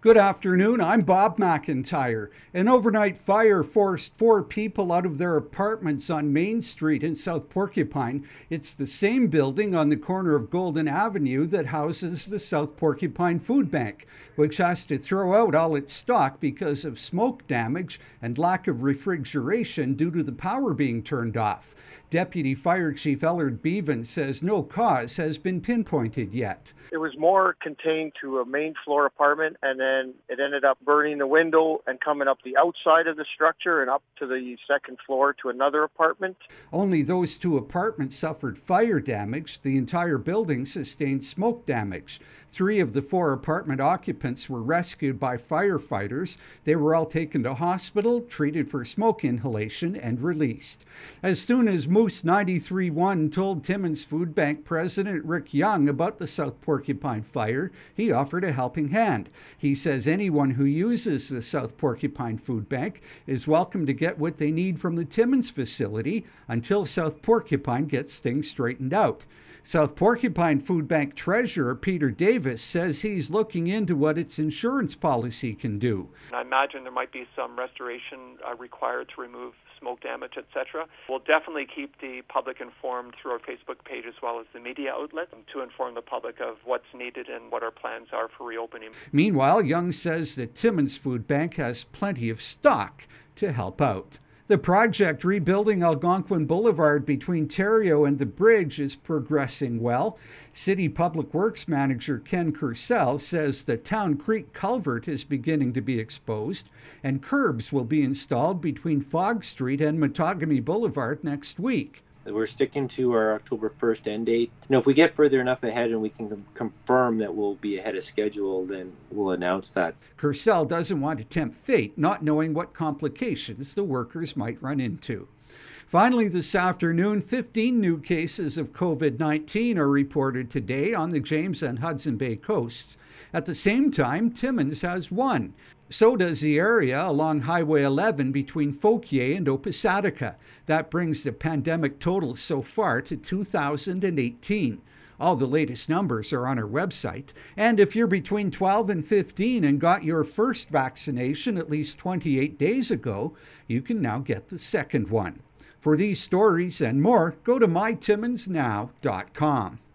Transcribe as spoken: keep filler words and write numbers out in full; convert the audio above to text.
Good afternoon, I'm Bob McIntyre. An overnight fire forced four people out of their apartments on Main Street in South Porcupine. It's the same building on the corner of Golden Avenue that houses the South Porcupine Food Bank, which has to throw out all its stock because of smoke damage and lack of refrigeration due to the power being turned off. Deputy Fire Chief Ellard Bevan says no cause has been pinpointed yet. It was more contained to a main floor apartment, and then it ended up burning the window and coming up the outside of the structure and up to the second floor to another apartment. Only those two apartments suffered fire damage. The entire building sustained smoke damage. Three of the four apartment occupants were rescued by firefighters. They were all taken to hospital, treated for smoke inhalation, and released. As soon as Moose ninety-three point one told Timmins Food Bank President Rick Young about the South Porcupine fire, he offered a helping hand. He says anyone who uses the South Porcupine Food Bank is welcome to get what they need from the Timmins facility until South Porcupine gets things straightened out. South Porcupine Food Bank Treasurer Peter Davis says he's looking into what its insurance policy can do. I imagine there might be some restoration uh, required to remove smoke damage, et cetera. We'll definitely keep the public informed through our Facebook page as well as the media outlet to inform the public of what's needed and what our plans are for reopening. Meanwhile, Young says that Timmins Food Bank has plenty of stock to help out. The project rebuilding Algonquin Boulevard between Terrio and the bridge is progressing well. City Public Works Manager Ken Kursell says the Town Creek culvert is beginning to be exposed, and curbs will be installed between Fogg Street and Matagami Boulevard next week. We're sticking to our October first end date. You know, if we get further enough ahead and we can com- confirm that we'll be ahead of schedule, then we'll announce that. Kursell doesn't want to tempt fate, not knowing what complications the workers might run into. Finally, this afternoon, fifteen new cases of covid nineteen are reported today on the James and Hudson Bay coasts. At the same time, Timmins has one. So does the area along Highway eleven between Fauquier and Opasadica. That brings the pandemic total so far to two thousand eighteen. All the latest numbers are on our website. And if you're between twelve and fifteen and got your first vaccination at least twenty-eight days ago, you can now get the second one. For these stories and more, go to my timmins now dot com.